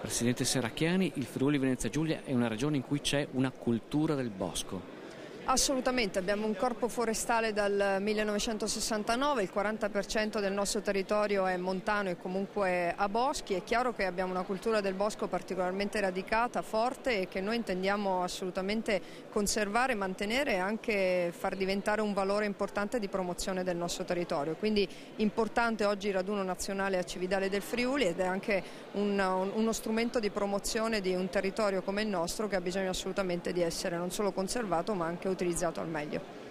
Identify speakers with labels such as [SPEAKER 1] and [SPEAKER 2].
[SPEAKER 1] Presidente Serracchiani, il Friuli Venezia Giulia è una regione in cui c'è una cultura del bosco.
[SPEAKER 2] Assolutamente, abbiamo un corpo forestale dal 1969, il 40% del nostro territorio è montano e comunque a boschi. È chiaro che abbiamo una cultura del bosco particolarmente radicata, forte e che noi intendiamo assolutamente conservare, mantenere e anche far diventare un valore importante di promozione del nostro territorio. Quindi importante oggi il raduno nazionale a Cividale del Friuli ed è anche uno strumento di promozione di un territorio come il nostro che ha bisogno assolutamente di essere non solo conservato ma anche utilizzato al meglio.